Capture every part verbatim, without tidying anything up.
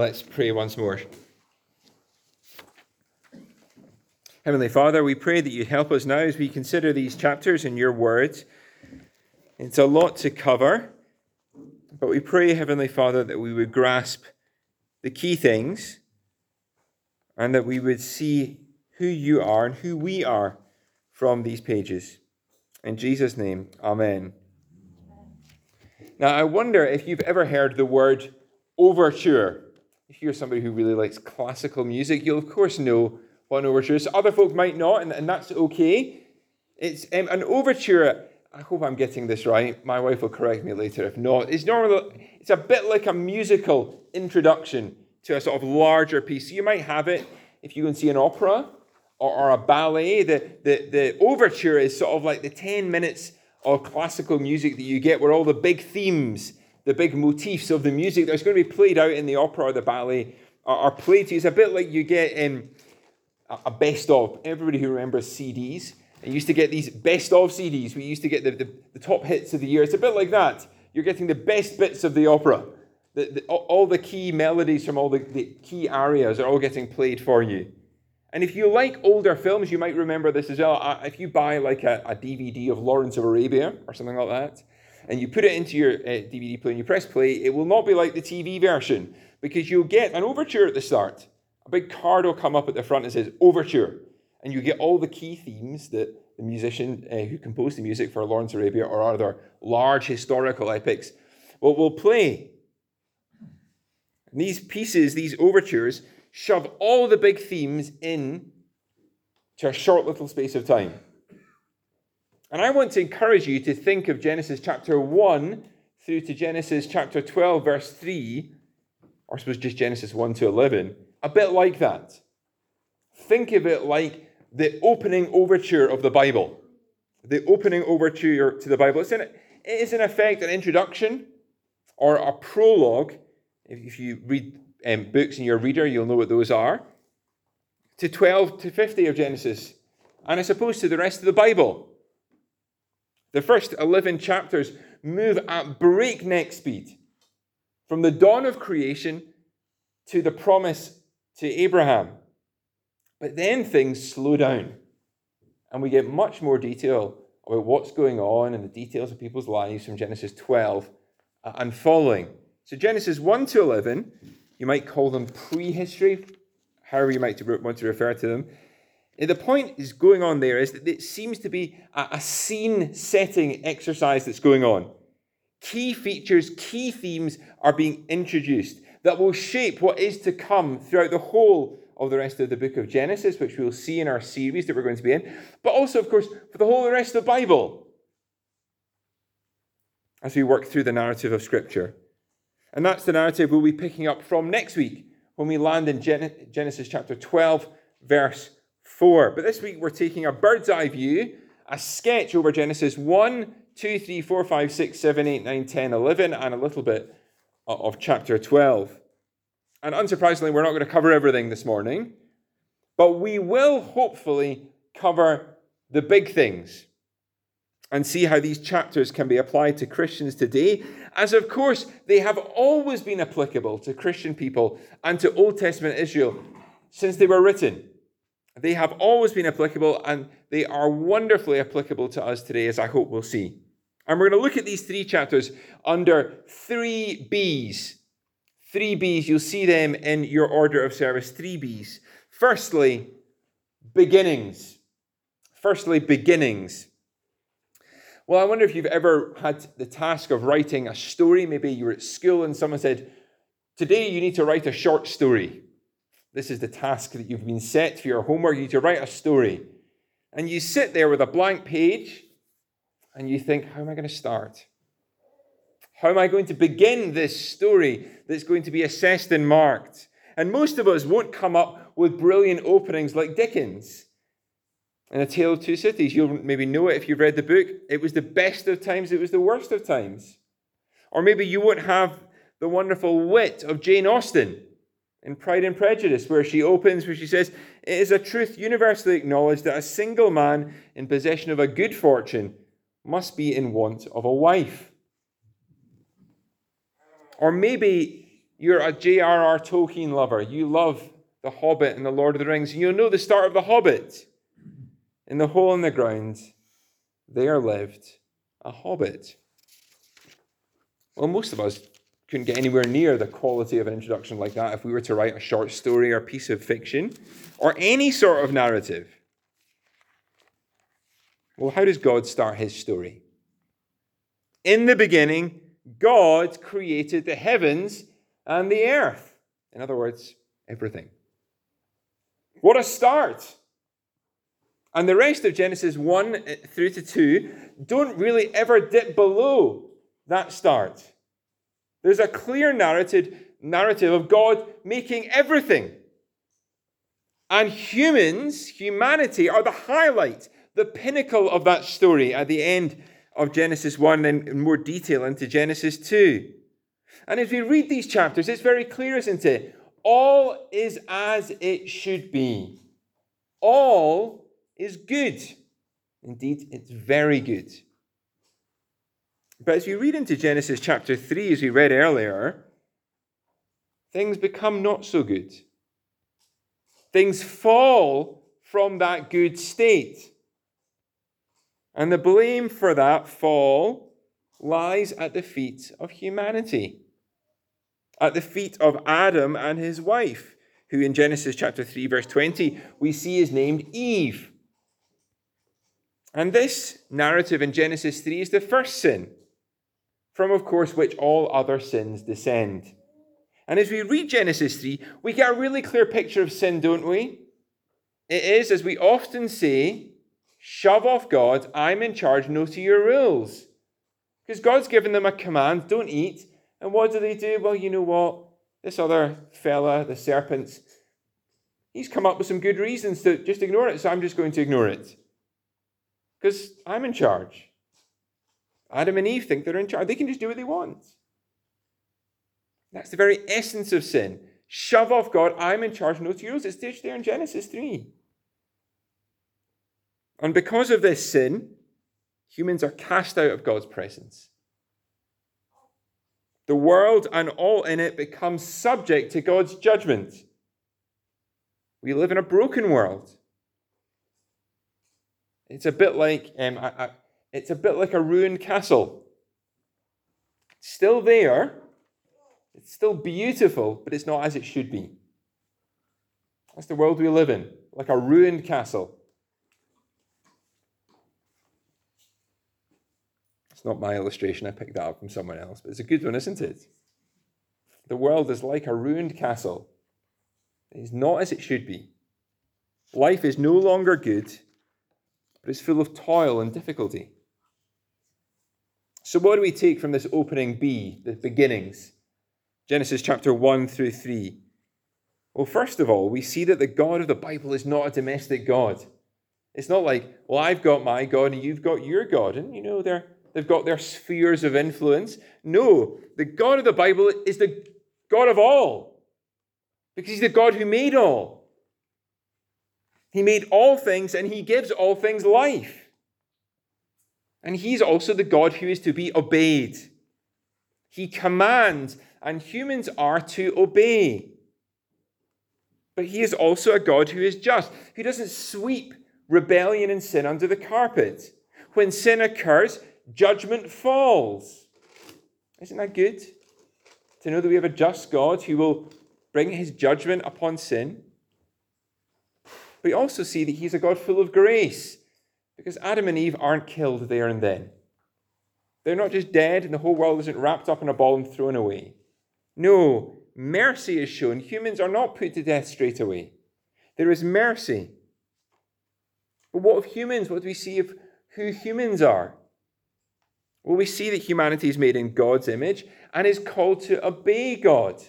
let's pray once more. Heavenly Father, we pray that you help us now as we consider these chapters in your words. It's a lot to cover, but we pray, Heavenly Father, that we would grasp the key things and that we would see who you are and who we are from these pages. In Jesus' name, amen. Now, I wonder if you've ever heard the word overture. If you're somebody who really likes classical music, you'll of course know what an overture is. Other folk might not, and, and that's okay. It's um, an overture. I hope I'm getting this right. My wife will correct me later if not. It's normally it's a bit like a musical introduction to a sort of larger piece. So you might have it if you can see an opera or, or a ballet. The, the, the overture is sort of like the ten minutes of classical music that you get where all the big themes, the big motifs of the music that's going to be played out in the opera or the ballet are, are played to you. It's a bit like you get in a, a best of. Everybody who remembers C Ds, and used to get these best of C Ds. We used to get the, the, the top hits of the year. It's a bit like that. You're getting the best bits of the opera. The, the, all the key melodies from all the, the key arias are all getting played for you. And if you like older films, you might remember this as well. If you buy like a, a D V D of Lawrence of Arabia or something like that, and you put it into your uh, D V D player and you press play, it will not be like the T V version, because you'll get an overture at the start. A big card will come up at the front that says overture, and you get all the key themes that the musician uh, who composed the music for Lawrence of Arabia or other large historical epics will, will play. And these pieces, these overtures, shove all the big themes in to a short little space of time. And I want to encourage you to think of Genesis chapter one through to Genesis chapter twelve, verse three, or I suppose just Genesis one to eleven, a bit like that. Think of it like the opening overture of the Bible. The opening overture to the Bible. It's in, it is in effect an introduction or a prologue. If you read um, books in your reader, you'll know what those are. To twelve to fifty of Genesis. And I suppose to the rest of the Bible. The first eleven chapters move at breakneck speed. From the dawn of creation to the promise to Abraham. But then things slow down. And we get much more detail about what's going on and the details of people's lives from Genesis twelve and following. So Genesis one to eleven, you might call them prehistory, however you might want to refer to them. And the point is going on there is that it seems to be a, a scene-setting exercise that's going on. Key features, key themes are being introduced that will shape what is to come throughout the whole of the rest of the book of Genesis, which we'll see in our series that we're going to be in, but also, of course, for the whole of the rest of the Bible as we work through the narrative of Scripture. And that's the narrative we'll be picking up from next week when we land in Gen- Genesis chapter twelve, verse four. But this week we're taking a bird's eye view, a sketch over Genesis one, two, three, four, five, six, seven, eight, nine, ten, eleven, and a little bit of chapter twelve. And unsurprisingly, we're not going to cover everything this morning, but we will hopefully cover the big things and see how these chapters can be applied to Christians today, as of course they have always been applicable to Christian people and to Old Testament Israel since they were written. They have always been applicable, and they are wonderfully applicable to us today, as I hope we'll see. And we're going to look at these three chapters under three B's. Three B's, you'll see them in your order of service, three B's. Firstly, beginnings. Firstly, beginnings. Well, I wonder if you've ever had the task of writing a story. Maybe you were at school and someone said, today you need to write a short story. This is the task that you've been set for your homework. You need to write a story. And you sit there with a blank page and you think, how am I going to start? How am I going to begin this story that's going to be assessed and marked? And most of us won't come up with brilliant openings like Dickens in A Tale of Two Cities. You'll maybe know it if you've read the book. It was the best of times, it was the worst of times. Or maybe you won't have the wonderful wit of Jane Austen in Pride and Prejudice, where she opens, where she says, it is a truth universally acknowledged that a single man in possession of a good fortune must be in want of a wife. Or maybe you're a J R R Tolkien lover, you love The Hobbit and The Lord of the Rings, and you'll know the start of The Hobbit. In the hole in the ground, there lived a hobbit. Well, most of us couldn't get anywhere near the quality of an introduction like that if we were to write a short story or piece of fiction or any sort of narrative. Well, how does God start his story? In the beginning, God created the heavens and the earth. In other words, everything. What a start! And the rest of Genesis one through to two don't really ever dip below that start. There's a clear narrative, narrative of God making everything. And humans, humanity, are the highlight, the pinnacle of that story at the end of Genesis one and in more detail into Genesis two. And as we read these chapters, it's very clear, isn't it? All is as it should be. All is good. Indeed, it's very good. But as we read into Genesis chapter three, as we read earlier, things become not so good. Things fall from that good state. And the blame for that fall lies at the feet of humanity, at the feet of Adam and his wife, who in Genesis chapter three, verse twenty, we see is named Eve. And this narrative in Genesis three is the first sin, from, of course, which all other sins descend. And as we read Genesis three, we get a really clear picture of sin, don't we? It is, as we often say, shove off God, I'm in charge, no to your rules. Because God's given them a command, don't eat. And what do they do? Well, you know what? This other fella, the serpent, he's come up with some good reasons to just ignore it, so I'm just going to ignore it. Because I'm in charge. Adam and Eve think they're in charge. They can just do what they want. That's the very essence of sin. Shove off God, I'm in charge, no to your rules. It's staged there in Genesis three. And because of this sin, humans are cast out of God's presence. The world and all in it becomes subject to God's judgment. We live in a broken world. It's a bit like um, a, a, it's a bit like a ruined castle. It's still there. It's still beautiful, but it's not as it should be. That's the world we live in, like a ruined castle. It's not my illustration. I picked that up from someone else, but it's a good one, isn't it? The world is like a ruined castle. It is not as it should be. Life is no longer good, but it's full of toil and difficulty. So what do we take from this opening B, the beginnings? Genesis chapter one through three. Well, first of all, we see that the God of the Bible is not a domestic God. It's not like, well, I've got my God and you've got your God. And, you know, they're, they've got their spheres of influence. No, the God of the Bible is the God of all. Because he's the God who made all. He made all things and he gives all things life. And he's also the God who is to be obeyed. He commands and humans are to obey. But he is also a God who is just, who doesn't sweep rebellion and sin under the carpet. When sin occurs, judgment falls. Isn't that good? To know that we have a just God who will bring his judgment upon sin. We also see that he's a God full of grace, because Adam and Eve aren't killed there and then. They're not just dead and the whole world isn't wrapped up in a ball and thrown away. No, mercy is shown. Humans are not put to death straight away. There is mercy. But what of humans? What do we see of who humans are? Well, we see that humanity is made in God's image and is called to obey God.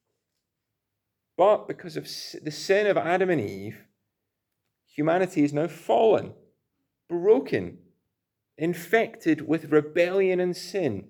But because of the sin of Adam and Eve, humanity is now fallen, broken, infected with rebellion and sin.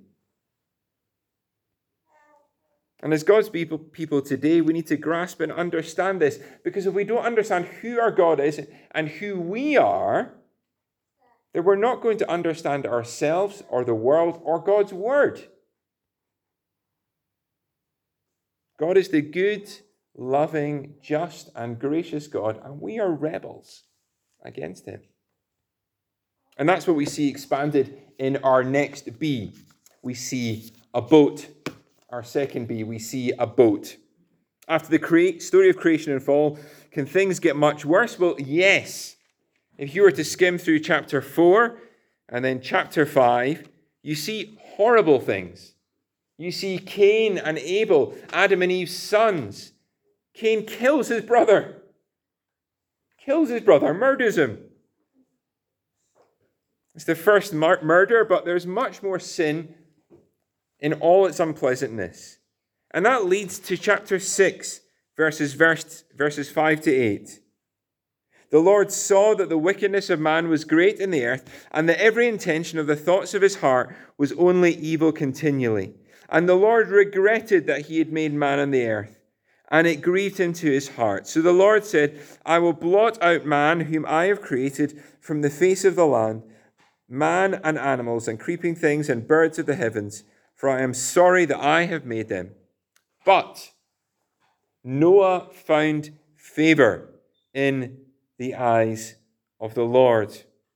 And as God's people, people today, we need to grasp and understand this, because if we don't understand who our God is and who we are, then we're not going to understand ourselves or the world or God's word. God is the good, loving, just, and gracious God, and we are rebels against him. And that's what we see expanded in our next B. We see a boat. Our second B, we see a boat. After the cre- story of creation and fall, can things get much worse? Well, yes. If you were to skim through chapter four and then chapter five, you see horrible things. You see Cain and Abel, Adam and Eve's sons. Cain kills his brother. Kills his brother, murders him. It's the first mur- murder, but there's much more sin in all its unpleasantness. And that leads to chapter six, verses, verse, verses five to eight. The Lord saw that the wickedness of man was great in the earth, and that every intention of the thoughts of his heart was only evil continually. And the Lord regretted that he had made man on the earth, and it grieved him to his heart. So the Lord said, I will blot out man whom I have created from the face of the land, man and animals and creeping things and birds of the heavens, for I am sorry that I have made them. But Noah found favor in the eyes of the Lord.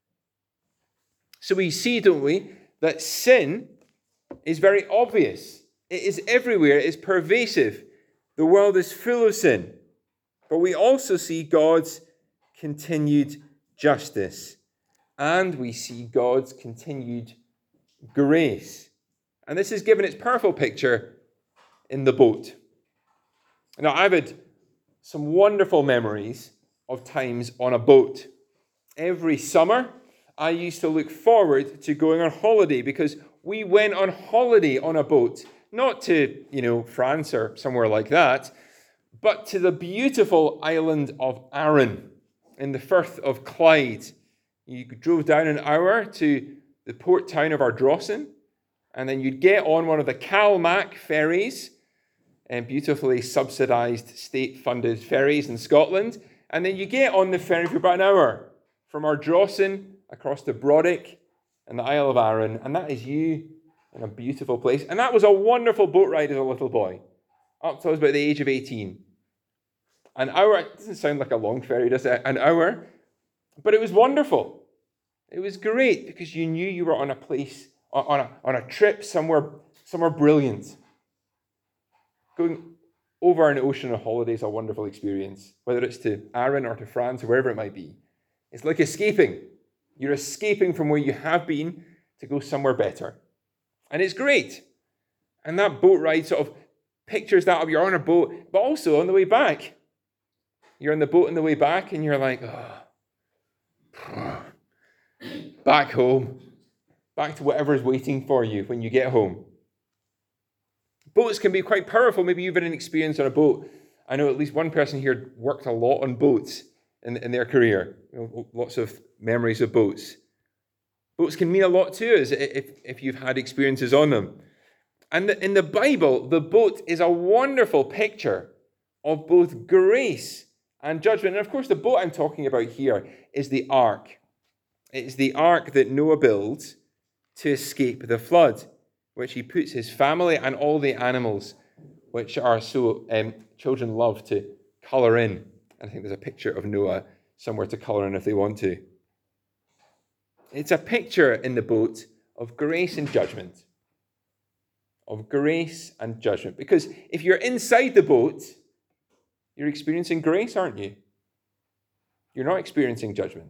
So we see, don't we, that sin is very obvious. It is everywhere. It is pervasive. The world is full of sin. But we also see God's continued justice. And we see God's continued grace. And this is given its powerful picture in the boat. Now, I've had some wonderful memories of times on a boat. Every summer, I used to look forward to going on holiday because we went on holiday on a boat. Not to, you know, France or somewhere like that, but to the beautiful island of Arran in the Firth of Clyde. You drove down an hour to the port town of Ardrossan, and then you'd get on one of the Calmac ferries, and beautifully subsidised state-funded ferries in Scotland, and then you get on the ferry for about an hour from Ardrossan across to Brodick and the Isle of Arran, and that is you in a beautiful place. And that was a wonderful boat ride as a little boy, up till I was about the age of eighteen. An hour, it doesn't sound like a long ferry, does it? An hour. But it was wonderful. It was great because you knew you were on a place, on a, on a trip somewhere, somewhere brilliant. Going over an ocean on holiday is a wonderful experience, whether it's to Arran or to France or wherever it might be. It's like escaping. You're escaping from where you have been to go somewhere better. And it's great. And that boat ride sort of pictures that of you're on a boat, but also on the way back. You're on the boat on the way back and you're like, oh, back home. Back to whatever's waiting for you when you get home. Boats can be quite powerful. Maybe you've had an experience on a boat. I know at least one person here worked a lot on boats in, in their career. You know, lots of memories of boats. Boats can mean a lot to us if, if you've had experiences on them. And the, in the Bible, the boat is a wonderful picture of both grace and judgment. And of course, the boat I'm talking about here is the ark. It's the ark that Noah builds to escape the flood, which he puts his family and all the animals, which are so um, children love to colour in. And I think there's a picture of Noah somewhere to colour in if they want to. It's a picture in the boat of grace and judgment. Of grace and judgment. Because if you're inside the boat, you're experiencing grace, aren't you? You're not experiencing judgment.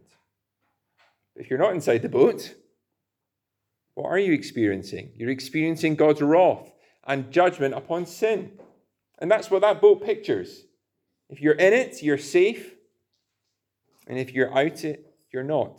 If you're not inside the boat, what are you experiencing? You're experiencing God's wrath and judgment upon sin. And that's what that boat pictures. If you're in it, you're safe. And if you're out it, you're not.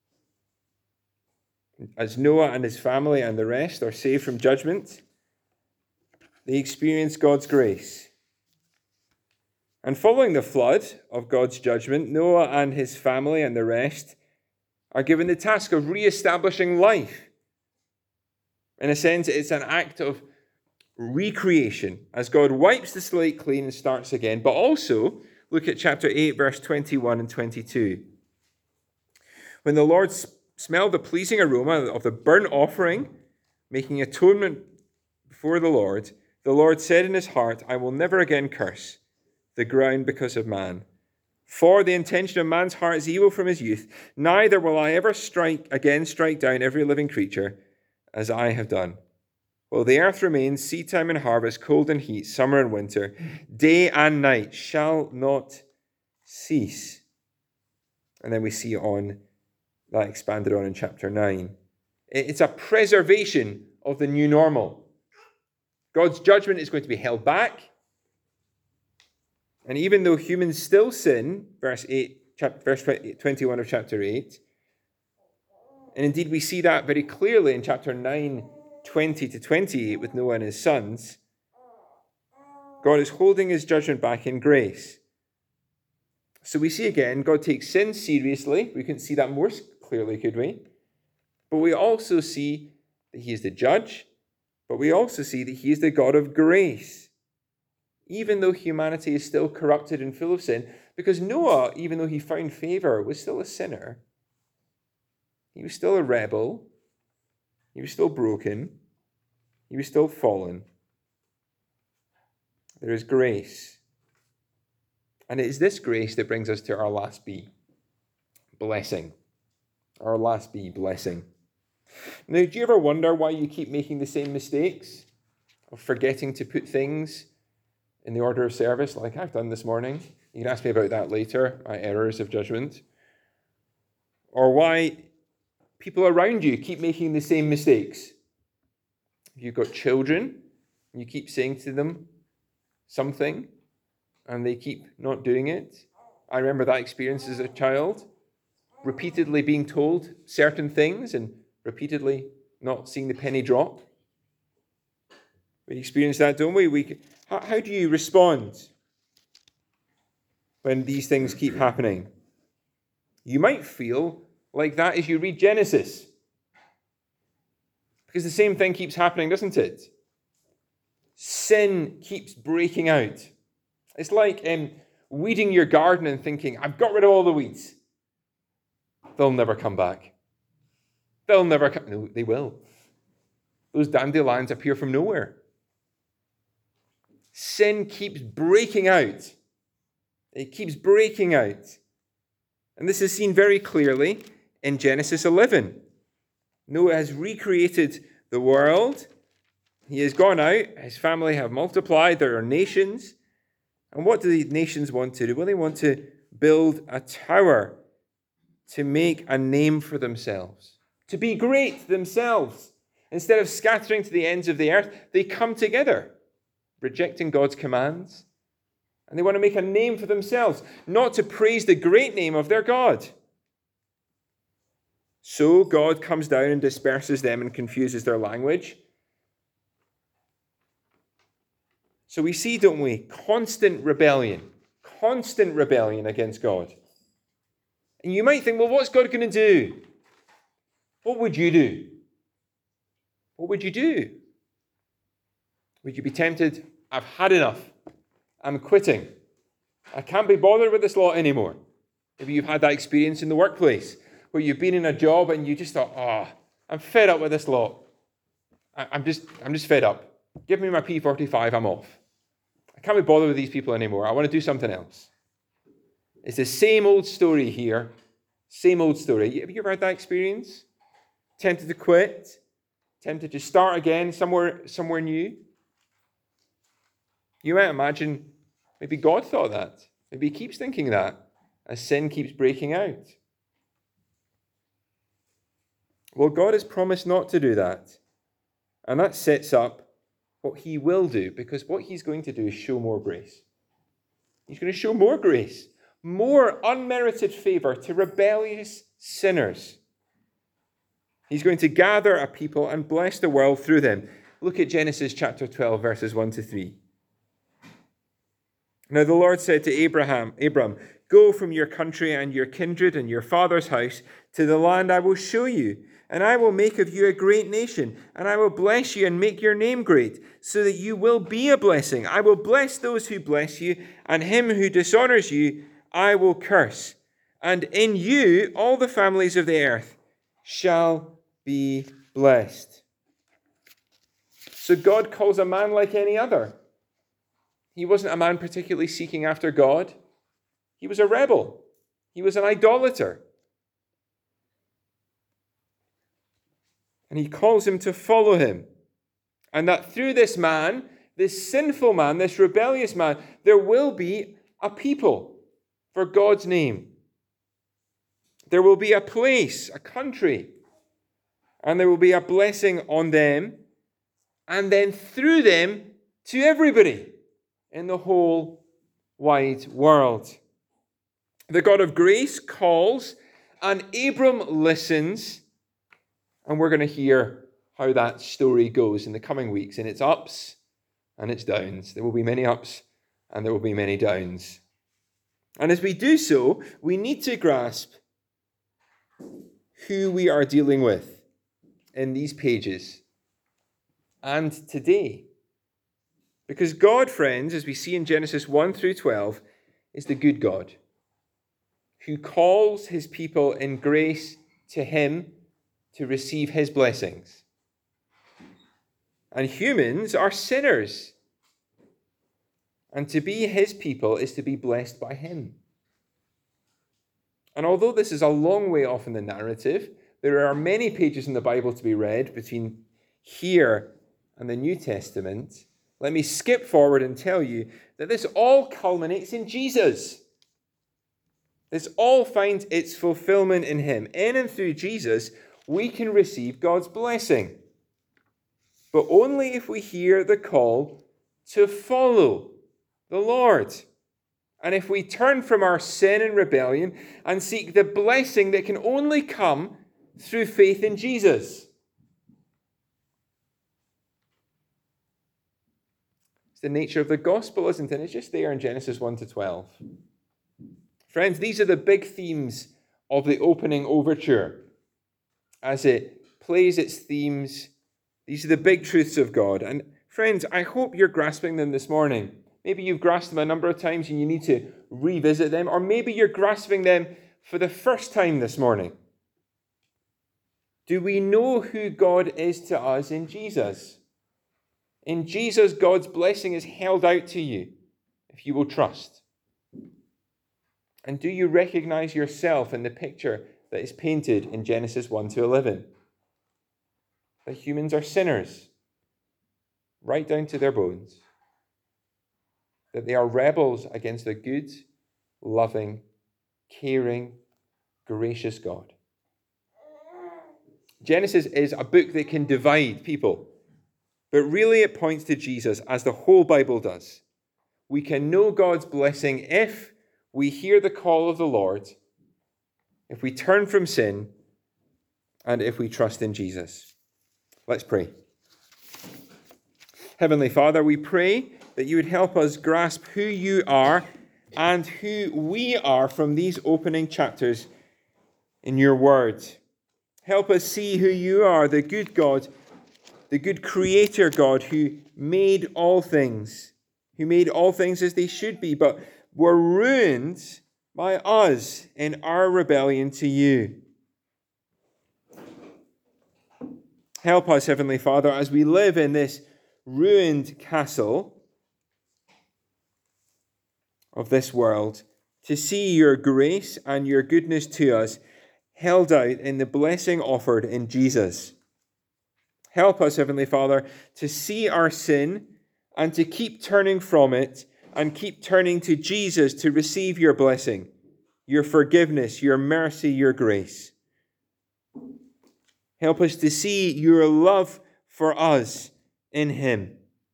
As Noah and his family and the rest are saved from judgment, they experience God's grace. And following the flood of God's judgment, Noah and his family and the rest are given the task of re-establishing life. In a sense, it's an act of recreation as God wipes the slate clean and starts again. But also, look at chapter eight, verse twenty-one and twenty-two. When the Lord smelled the pleasing aroma of the burnt offering, making atonement before the Lord, The Lord said in his heart, I will never again curse the ground because of man. For the intention of man's heart is evil from his youth. Neither will I ever strike again strike down every living creature as I have done. While the earth remains, seed time and harvest, cold and heat, summer and winter, day and night shall not cease. And then we see on that expanded on in chapter nine. It's a preservation of the new normal. God's judgment is going to be held back. And even though humans still sin, verse eight, verse twenty-one of chapter eight, and indeed we see that very clearly in chapter nine, twenty to twenty-eight with Noah and his sons, God is holding his judgment back in grace. So we see again, God takes sin seriously. We couldn't see that more clearly, could we? But we also see that he is the judge, but we also see that he is the God of grace. Even though humanity is still corrupted and full of sin, because Noah, even though he found favor, was still a sinner. He was still a rebel. He was still broken. He was still fallen. There is grace. And it is this grace that brings us to our last B, blessing. Our last B, blessing. Now, do you ever wonder why you keep making the same mistakes of forgetting to put things in the order of service like I've done this morning? You can ask me about that later, my errors of judgment. Or why people around you keep making the same mistakes. If you've got children, and you keep saying to them something, and they keep not doing it. I remember that experience as a child, repeatedly being told certain things and repeatedly not seeing the penny drop. We experience that, don't we? we how, how do you respond when these things keep happening? You might feel like that as you read Genesis. Because the same thing keeps happening, doesn't it? Sin keeps breaking out. It's like um, weeding your garden and thinking, I've got rid of all the weeds. They'll never come back. They'll never come. No, they will. Those dandelions appear from nowhere. Sin keeps breaking out. It keeps breaking out. And this is seen very clearly in Genesis eleven. Noah has recreated the world. He has gone out. His family have multiplied. There are nations. And what do the nations want to do? Well, they want to build a tower to make a name for themselves, to be great themselves. Instead of scattering to the ends of the earth, they come together, rejecting God's commands. And they want to make a name for themselves, not to praise the great name of their God. So God comes down and disperses them and confuses their language. So we see, don't we, constant rebellion, constant rebellion against God. And you might think, well, what's God going to do? What would you do? What would you do? Would you be tempted? I've had enough. I'm quitting. I can't be bothered with this lot anymore. Maybe you've had that experience in the workplace where you've been in a job and you just thought, oh, I'm fed up with this lot. I'm just, I'm just fed up. Give me my P forty-five, I'm off. I can't be bothered with these people anymore. I want to do something else. It's the same old story here. Same old story. Have you ever had that experience? Tempted to quit? Tempted to start again somewhere, somewhere new? You might imagine maybe God thought that. Maybe he keeps thinking that as sin keeps breaking out. Well, God has promised not to do that. And that sets up what he will do, because what he's going to do is show more grace. He's going to show more grace, more unmerited favor to rebellious sinners. He's going to gather a people and bless the world through them. Look at Genesis chapter twelve, verses one to three. Now the Lord said to Abraham, Abram, go from your country and your kindred and your father's house to the land I will show you. And I will make of you a great nation, and I will bless you and make your name great, so that you will be a blessing. I will bless those who bless you, and him who dishonors you I will curse. And in you all the families of the earth shall be blessed. So God calls a man like any other. He wasn't a man particularly seeking after God. He was a rebel. He was an idolater. And he calls him to follow him. And that through this man, this sinful man, this rebellious man, there will be a people for God's name. There will be a place, a country, and there will be a blessing on them, and then through them to everybody in the whole wide world. The God of grace calls, and Abram listens, and we're going to hear how that story goes in the coming weeks, and its ups and its downs. There will be many ups, and there will be many downs. And as we do so, we need to grasp who we are dealing with in these pages and today. Because God, friends, as we see in Genesis one through twelve, is the good God who calls his people in grace to him to receive his blessings. And humans are sinners. And to be his people is to be blessed by him. And although this is a long way off in the narrative, there are many pages in the Bible to be read between here and the New Testament. Let me skip forward and tell you that this all culminates in Jesus. This all finds its fulfillment in him. In and through Jesus, we can receive God's blessing. But only if we hear the call to follow the Lord. And if we turn from our sin and rebellion and seek the blessing that can only come through faith in Jesus. It's the nature of the gospel, isn't it? It's just there in Genesis one to twelve. Friends, these are the big themes of the opening overture. As it plays its themes, these are the big truths of God. And friends, I hope you're grasping them this morning. Maybe you've grasped them a number of times and you need to revisit them, or maybe you're grasping them for the first time this morning. Do we know who God is to us in Jesus? In Jesus, God's blessing is held out to you if you will trust. And do you recognize yourself in the picture that is painted in Genesis one to eleven? That humans are sinners, right down to their bones. That they are rebels against a good, loving, caring, gracious God. Genesis is a book that can divide people, but really it points to Jesus as the whole Bible does. We can know God's blessing if we hear the call of the Lord, if we turn from sin, and if we trust in Jesus. Let's pray. Heavenly Father, we pray that you would help us grasp who you are and who we are from these opening chapters in your word. Help us see who you are, the good God, the good creator God who made all things, who made all things as they should be, but were ruined by us in our rebellion to you. Help us, Heavenly Father, as we live in this ruined castle of this world, to see your grace and your goodness to us held out in the blessing offered in Jesus. Help us, Heavenly Father, to see our sin and to keep turning from it and keep turning to Jesus to receive your blessing, your forgiveness, your mercy, your grace. Help us to see your love for us in him.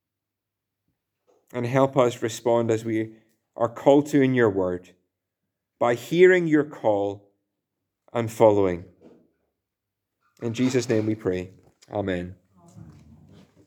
And help us respond as we are called to in your word, by hearing your call and following. In Jesus' name we pray. Amen.